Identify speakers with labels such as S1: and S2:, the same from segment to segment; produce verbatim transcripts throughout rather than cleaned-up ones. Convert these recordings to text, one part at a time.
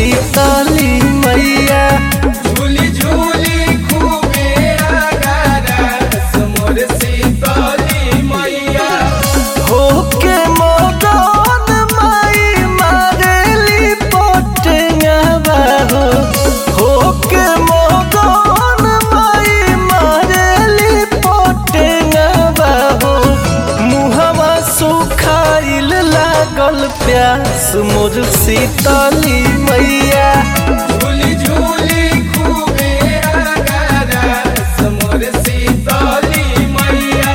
S1: शीतली मैया।
S2: झूली झूली खूबे आगारस मोर शीतली मैया।
S1: होके मगन माई मारेली पटेंगवा हो, होके मगन माई मारेली पटेंगवा हो। मुहवा सुखाइल लागल प्यास मोर शीतली मैया।
S2: झूली झूली खूबे आगारस मोर शीतली मैया।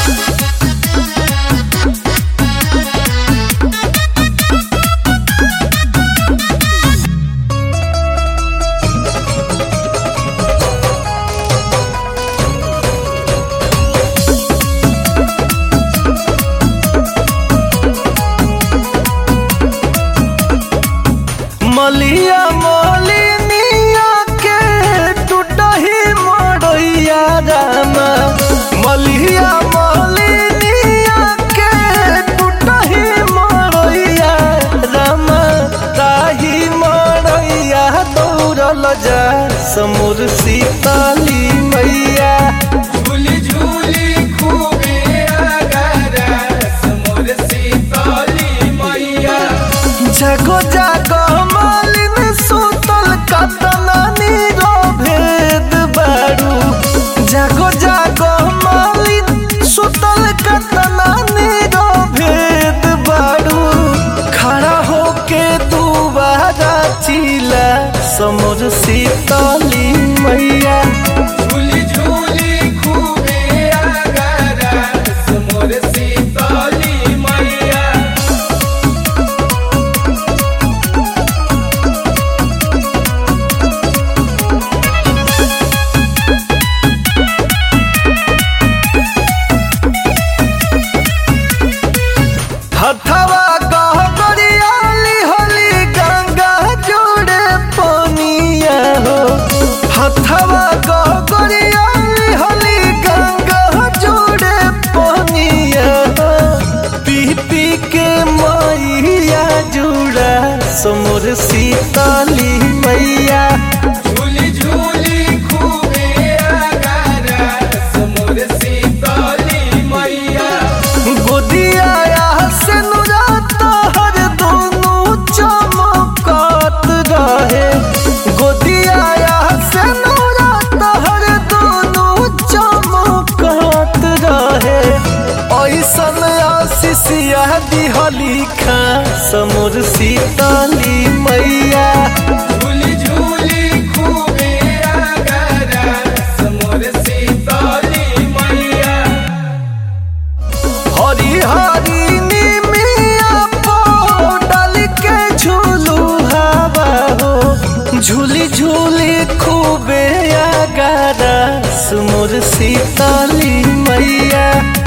S1: मलिया मलिनिया के टूटही मड़ैया रामा। मलिया मलिनिया के टूटही मड़ैया रामा। ताही मड़ैया दौड़ल जा समोर शीतली मैया।
S2: झूली झूली खूबे आगारस मोर शीतली मैया।
S1: जागो जागो मालिन सुतल कतना नीरो भेद बारू। जागो जागो मालिन सुतल कतना नीरो भेद बारू। खड़ा होके दुबारा चिला समोर शीतली मैया।
S2: झूली झूली खूबे आगारस मोर शीतली मैया।
S1: हथवा गहगरियाली होली गंगा जोड़े पनिया हो। हथवा गहगरियाली होली गंगा जोड़े पनिया हो। पी पी के मैया जुड़ा समोर शीतली मैया।
S2: झूली झूली खूबे आगारस मोर शीतली मैया।
S1: गोदिया से नुरा तोहर दोनों चमकत रहे। गोदिया से नुरा तोहर दोनों चमकत रहे। ऐसन आशीषिया दिहली खा समोर शीतली मैया।
S2: झूली झूली खूबे आगारस मोर शीतली मैया।
S1: हरी हरी निमिया पो डाल के झूलू हवा हो। झूली झूली खूबे आगारस मोर शीतली मैया।